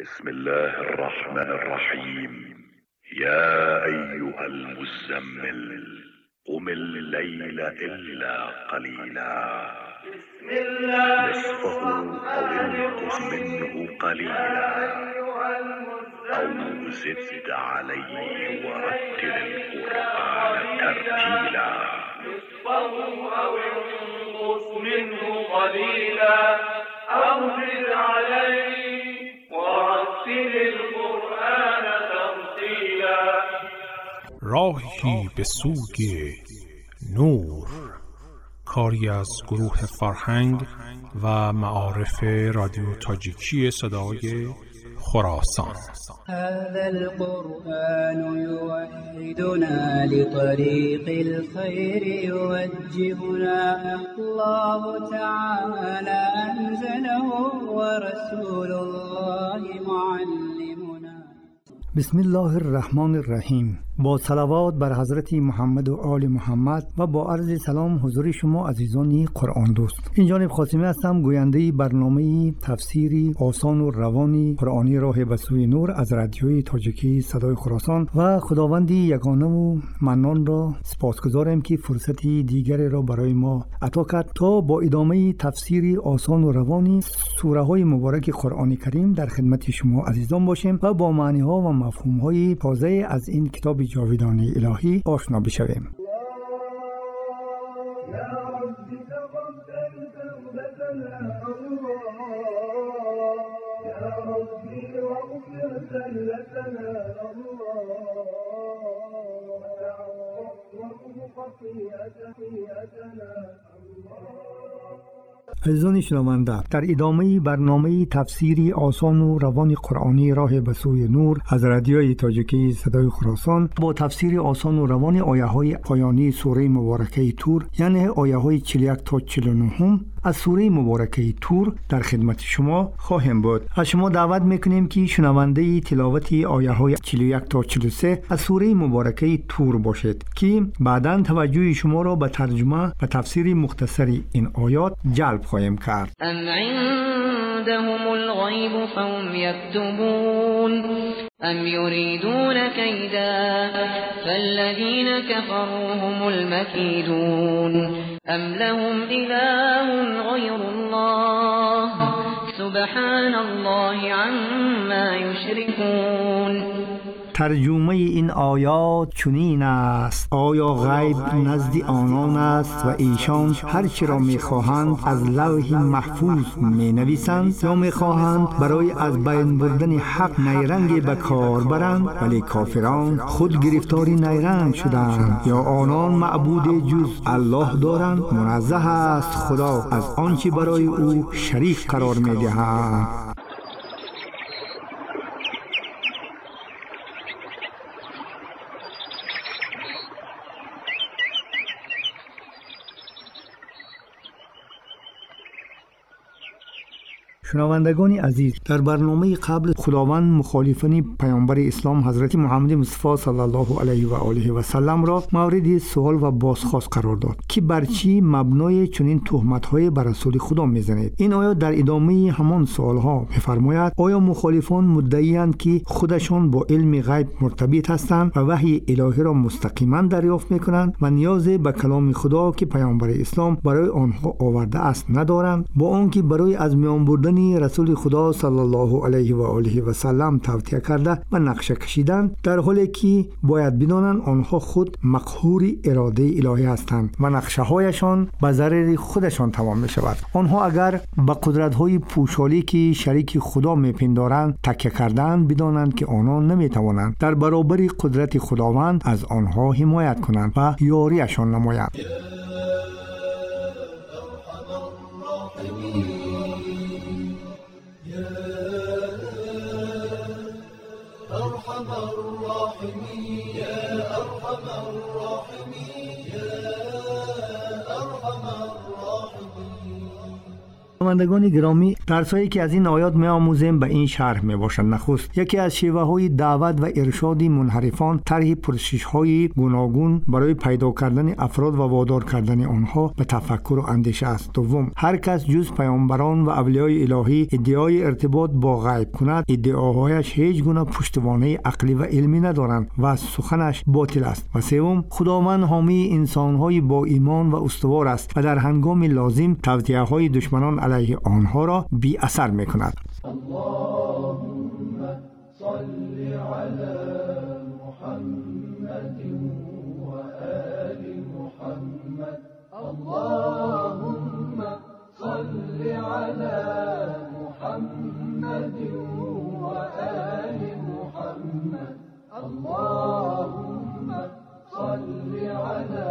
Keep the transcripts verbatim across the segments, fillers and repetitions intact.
بسم الله الرحمن الرحیم. یا ایها المزمل قم اللیل الا قلیلا نصفه او انقص منه قلیلا او زد علیه ورتل القرآن ترتیلا نصفه او انقص منه قلیلا او زد علیه ورتل القرآن ترتیلا. راهی به سوی نور، کاری از گروه فرهنگ و معارف رادیو تاجیکی صدای خراسان. هذا القرآن يوحدنا لطريق الخير يوجهنا الله تعالى أنزله ورسول الله معلمنا. بسم الله الرحمن الرحیم. با صلوات بر حضرت محمد و آل محمد و با عرض سلام حضور شما عزیزان قرآن دوست. این جانب خاتمی هستم، گوینده برنامه تفسیری آسان و روانی قرآنی راه به سوی نور از رادیوی تاجیکی صدای خراسان و خداوندی یگانه و منان را سپاسگزارم که فرصتی دیگری را برای ما عطا کرد تا با ادامه تفسیری آسان و روانی سوره های مبارک قرآن کریم در خدمت شما عزیزان باشیم و با معنی ها و مفهوم های تازه از این کتاب جاودانی الهی آشنا بشویم. عزیزان شنونده، در ادامه برنامه تفسیری آسان و روان قرآنی راه به سوی نور از رادیوی تاجیکی صدای خراسان با تفسیر آسان و روان آیه های پایانی سوره مبارکه تور، یعنی آیه های چهل و یک تا چهل و نه از سوره مبارکه تور در خدمت شما خواهیم بود. از شما دعوت میکنیم که شنونده تلاوت آیه های چهل و یک تا چهل و سه از سوره مبارکه تور باشید که بعداً توجه شما را به ترجمه و تفسیر مختصری این آیات جلب خواهیم کرد. ام عندهم الغیب فهم یکتبون ام یریدون کیدا فالذین کفروا هم المکیدون ام لهم اله غیر الله سبحان الله عما یشرکون. ترجمه این آیات چنین است: آیا غیب نزد آنان است و ایشان هر چی را می‌خواهند از لوح محفوظ می‌نویسند یا می‌خواهند برای از بین بردن حق نیرنگ به کار برند؟ ولی کافران خود گرفتار نیرنگ شدند. یا آنان معبود جز الله دارند؟ منزه است خدا از آنچه برای او شریک قرار می‌دهند. شنوندگان عزیز، در برنامه قبل خداوند مخالفان پیامبر اسلام حضرت محمد مصطفی صلی الله علیه و آله و سلم را مورد سوال و بازخواست قرار داد که بر چی مبنای چنین تهمت‌های بر رسول خدا میزنید. این آیه در ادامه همان سوالها می‌فرماید: آیا مخالفان مدعی‌اند که خودشان با علم غیب مرتبط هستند و وحی الهی را مستقیما دریافت می‌کنند و نیاز به کلام خدا که پیامبر اسلام برای آنها آورده است ندارند، با آنکه برای از میان بردن رسول خدا صلی الله علیه و آله و سلم توطئه کرده و نقشه کشیدند، در حالی که باید بدانند آنها خود مقهور اراده الهی هستند و نقشه هایشان به ضرر خودشان تمام می شود. آنها اگر به قدرت های پوشالی که شریک خدا می پندارند تکیه کردند، بدانند که آنان نمی توانند در برابر قدرت خداوند از آنها حمایت کنند و یاریشان نمایند. شنوندگان گرامی، درسایی که از این آیات می آموزیم به این شرح می باشد. نخست، یکی از شیوه های دعوت و ارشاد منحرفان طرح پرسش های گوناگون برای پیدا کردن افراد و وادار کردن آنها به تفکر و اندیشه است. دوم، هر کس جز پیامبران و اولیای الهی ادعای ارتباط با غیب کند، ادعاهایش هیچ گونه پشتوانه عقلی و علمی ندارند و سخنش باطل است. و سوم، خداوند حامی انسان‌های با ایمان و استوار است و در هنگام لازم توطئه‌های دشمنان علیه آنها را بی اثر می‌کند. اللهم صل علی محمد و آل محمد. اللهم صل علی محمد و آل محمد. اللهم صل علی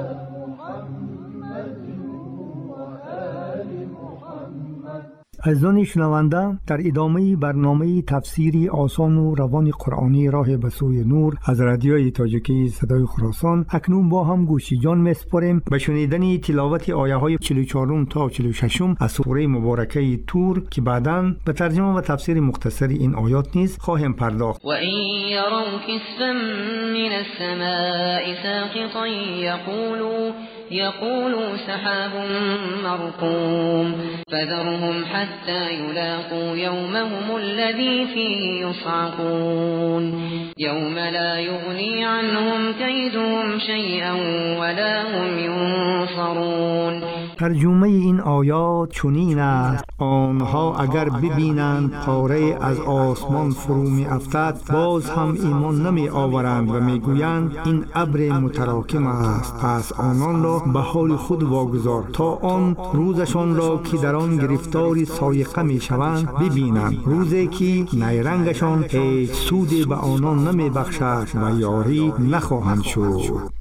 محمد و آل محمد. عزیزان شنونده، در ادامه برنامه تفسیری آسان و روان قرآنی راه به سوی نور از رادیوی تاجیکی صدای خراسان اکنون با هم گوشی جان میسپاریم به شنیدن تلاوت آیه های چهل و چهار تا چهل و شش از سوره مبارکه طور که بعداً به ترجمه و تفسیر مختصر این آیات نیز خواهیم پرداخت. و این یروا کسفا من السماء ساقطا یقولوا يقولوا سحاب مركوم فذرهم حتى يلاقوا يومهم الذي فيه يصعقون يوم لا يغني عنهم كيدهم شيئا ولا هم ينصرون. ترجمه این آیات چنین است: آنها اگر ببینند پاره از آسمان فرو می افتد باز هم ایمان نمی آورند و می گویند این ابر متراکم است، پس آنان را به حال خود واگذار تا آن روزشان را که در آن گرفتاری سایقه می شوند ببینند، روزی که نیرنگشان هیچ سودی به آنان نمی بخشد و یاری نخواهند شد.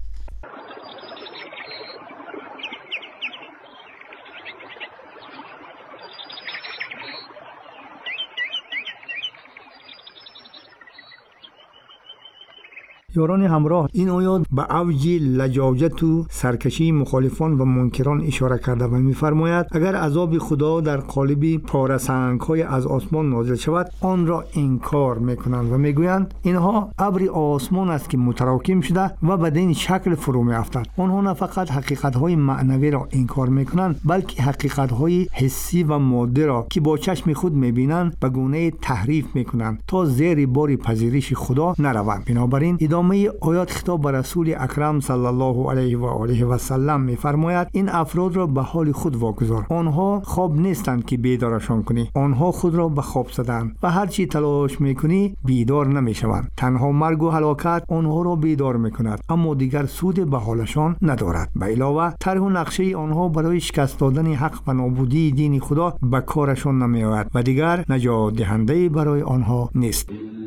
یاران همراه، این آیات به اوج لجاجت و سرکشی مخالفان و منکران اشاره کرده و می‌فرماید اگر عذاب خدا در قالب پاره سنگ‌های از آسمان نازل شود آن را انکار می‌کنند و می‌گویند اینها ابر آسمان است که متراکم شده و بدین شکل فرو می‌افتد. آنها نه فقط حقیقت‌های معنوی را انکار می‌کنند بلکه حقیقت‌های حسی و مادی را که با چشم خود می‌بینند به گونه تحریف می‌کنند تا زیر بار پذیرش خدا نروند. بنابراین ادامه آیات خطاب به رسول اکرم صلی الله علیه و آله و سلم می‌فرماید این افراد را به حال خود واگذار. آنها خواب نیستند که بیدارشان کنی، آنها خود را به خواب زدند و هر چی تلاش می‌کنی بیدار نمی‌شوند. تنها مرگ و هلاکت آنها را بیدار می‌کند اما دیگر سود به حالشان ندارد. به علاوه طرح و نقشه آنها برای شکست دادن حق و نابودی دین خدا به کارشان نمی‌آید و دیگر نجات دهنده برای آنها نیست.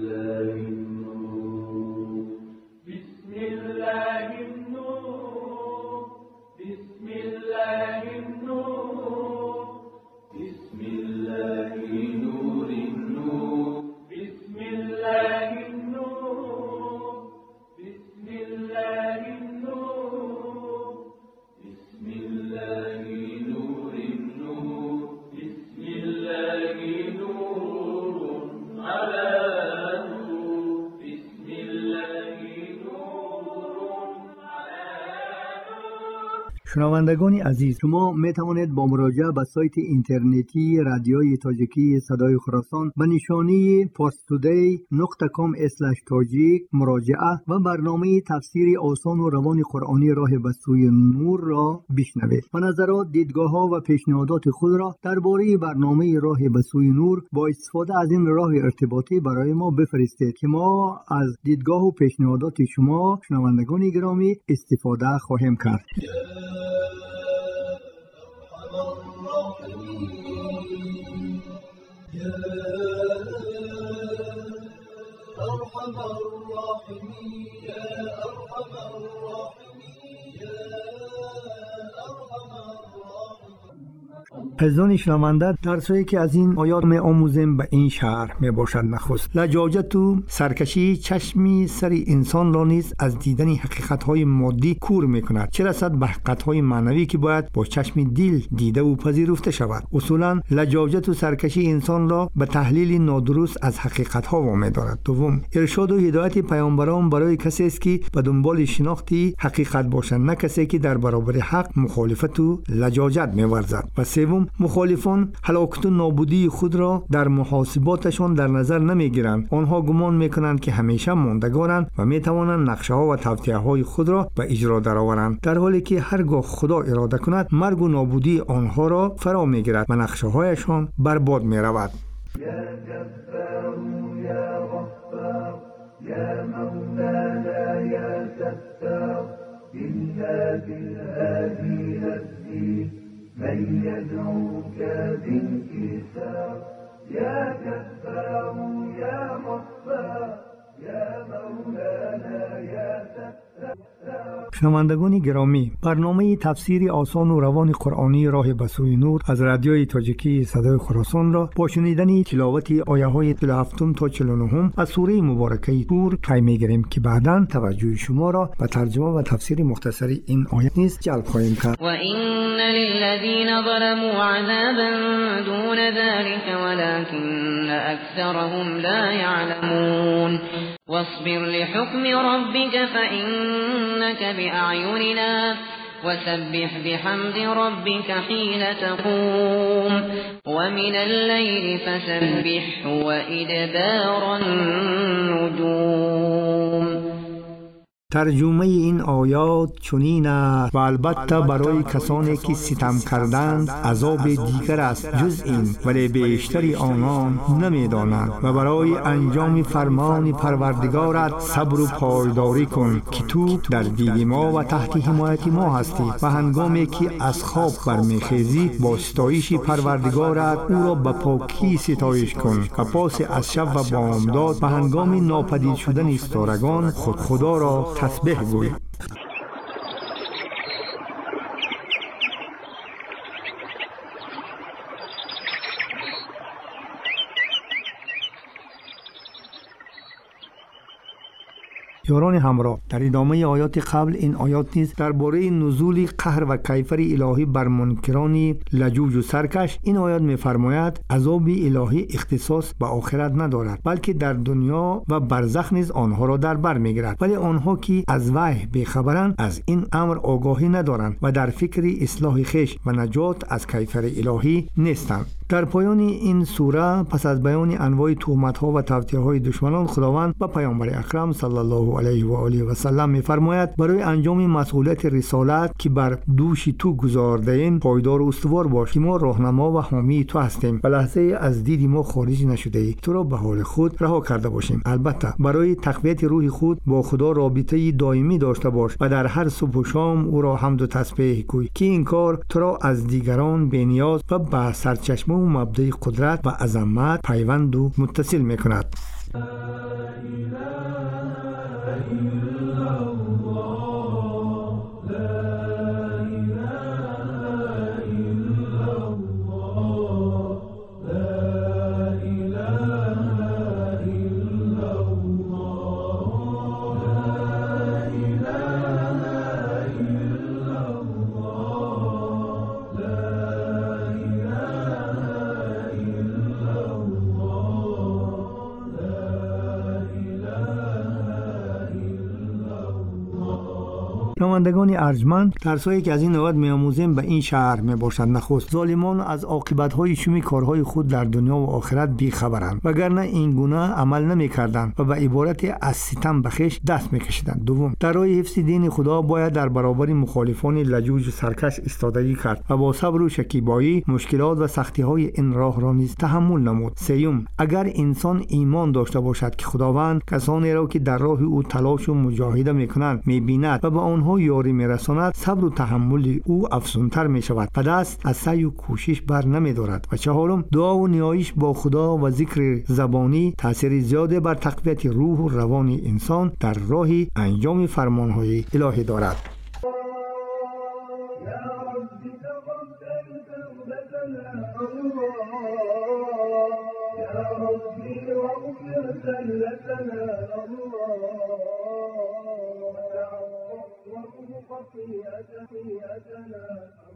شنوندگان عزیز، شما می توانید با مراجعه به سایت اینترنتی رادیوی تاجیکی صدای خراسان به نشانی پارستودی نقطه کام اسلش تاجیک مراجعه و برنامه تفسیر آسان و روان قرآنی راه به سوی نور را بشنوید و نظرات، دیدگاه ها و پیشنهادات خود را درباره برنامه راه به سوی نور با استفاده از این راه ارتباطی برای ما بفرستید که ما از دیدگاه و پیشنهادات شما شنوندگان گرامی استفاده خواهیم کرد. عزیزان شنونده، درسایی که از این آیات می آموزیم به این شهر می باشد. نخست لجاجت و سرکشی چشمی سر انسان را نیز از دیدن حقیقت های مادی کور می کند، چه رسد به حقیقت های معنوی که باید با چشم دل دیده و پذیرفته شود. اصولا لجاجت و سرکشی انسان را به تحلیل نادرست از حقیقت ها وامی دارد. دوم، ارشاد و هدایت پیامبران برای کسی است که به دنبال شناختی حقیقت باشد، نه کسی که در برابر حق مخالفت و لجاجت می ورزد. و سوم، مخالفان هلاکت و نابودی خود را در محاسباتشان در نظر نمی گیرند. آنها گمان می کنند که همیشه ماندگارند و می توانند نقشه ها و توطئه های خود را به اجرا درآورند، در حالی که هرگاه خدا اراده کند مرگ و نابودی آنها را فرا می گیرد و نقشه هایشان برباد می رود. من يدعوك بانكسار يا جبار يا غفار يا مولانا يا ستار. شنوندگان گرامی، برنامه تفسیر آسان و روان قرآنی راه به سوی نور از رادیوی تاجیکی صدای خراسان را با شنیدن تلاوت آیه های چهل و هفت تا چهل و نه از سوره مبارکه طور پی می‌گیریم که بعداً توجه شما را به ترجمه و تفسیر مختصری این آیه نیز جلب خواهیم کرد. و این للذین ظلموا عذابا دون ذلك ولكن اکثرهم لا يعلمون واصبر لحكم ربك فإنك بأعيننا وسبح بحمد ربك حين تقوم ومن الليل فسبح وإدبار النجوم. ترجمه این آیات چنین است و البته برای کسانی که ستم کردند عذاب دیگر است جز این، ولی بیشتری آنان نمیدانند. و برای انجام فرمان پروردگارت صبر و پایداری کن که تو در دید ما و تحت حمایت ما هستی و هنگامی که از خواب برمیخیزی با ستایش پروردگارت او را به پاکی ستایش کن و پاس از شب و بامداد و هنگام ناپدید شدن استارگان خود خدا را تسبیح گوی. یاران همراه، در ادامه آیات قبل این آیات نیز درباره نزول قهر و کیفر الهی بر منکران لجوج و سرکش این آیات می‌فرماید عذاب الهی اختصاص به آخرت ندارد، بلکه در دنیا و برزخ نیز آنها را در بر می‌گیرد. ولی آنها که از وحی بی‌خبرند از این امر آگاهی ندارند و در فکر اصلاح خویش و نجات از کیفر الهی نیستند. در پایان این سوره پس از بیان انواع تهمت‌ها و توطئه‌های دشمنان، خداوند به پیامبر اکرم صلی الله علیه و آله و سلم می‌فرماید برای انجام مسئولیت رسالت که بر دوش تو گذارده‌ایم پایدار و استوار باش که ما راهنما و حامی تو هستیم و لحظه از دید ما خارج نشده‌ای تو را به حال خود رها کرده باشیم. البته برای تقویت روح خود با خدا رابطه دائمی داشته باش و در هر صبح و شام او را حمد و تسبیح گوی که این کار تو را از دیگران بی‌نیاز و به سرچشمه و مبدأ قدرت و عظمت پیوند و متصل می‌کند. شنوندگان ارجمند، درسایی که از این آیات می‌آموزیم به این شهر میباشد. نخست، ظالمان از عاقبت‌های شوم کارهای خود در دنیا و آخرت بی‌خبرند، وگرنه این گونه عمل نمی‌کردند و به عبارت از ستم به خویش دست می‌کشیدند. دوم، در راه حفظ دین خدا باید در برابر مخالفان لجوج و سرکش ایستادگی کرد و با صبر و شکیبایی مشکلات و سختی‌های این راه را نیز تحمل نمود. سوم، اگر انسان ایمان داشته باشد که خداوند کسانی را که در راه او تلاش و مجاهده می‌کنند می‌بیند و به آنها یاری می‌رساند، صبر و تحمل او افزونتر می‌شود و دست از سعی و کوشش بر نمی‌دارد. و چهارم، دعا و نیایش با خدا و ذکر زبانی تأثیر زیاده بر تقویت روح و روان انسان در راه انجام فرمان‌های الهی دارد. زلتنا الله خطيئتنا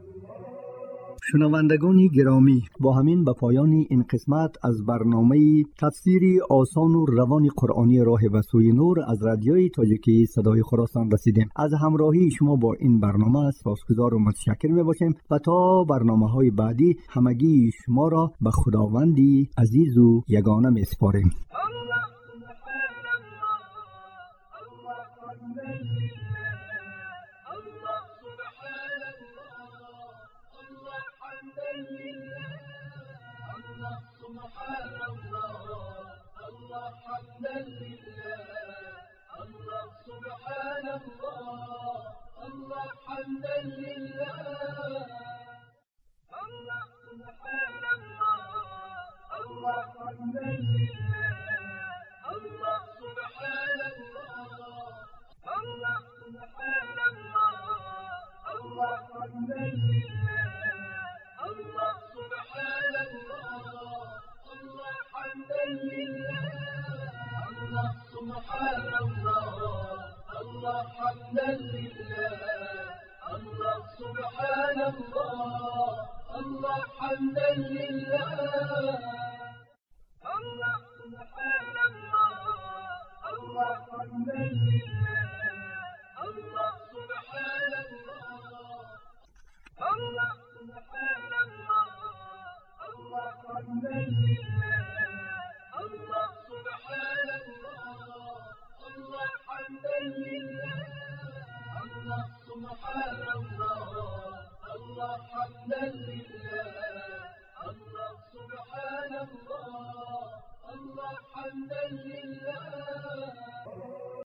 شنوندگان گرامی، با همین به پایان این قسمت از برنامه تفسیر آسان و روان قرآنی راه به سوی نور از رادیوی تاجیکی صدای خراسان رسیدیم. از همراهی شما با این برنامه سپاسگزار و متشکر میباشیم و تا برنامه های بعدی همگی شما را به خداوندی عزیز و یگانه میسپاریم. سبحان الله الله حمدا لله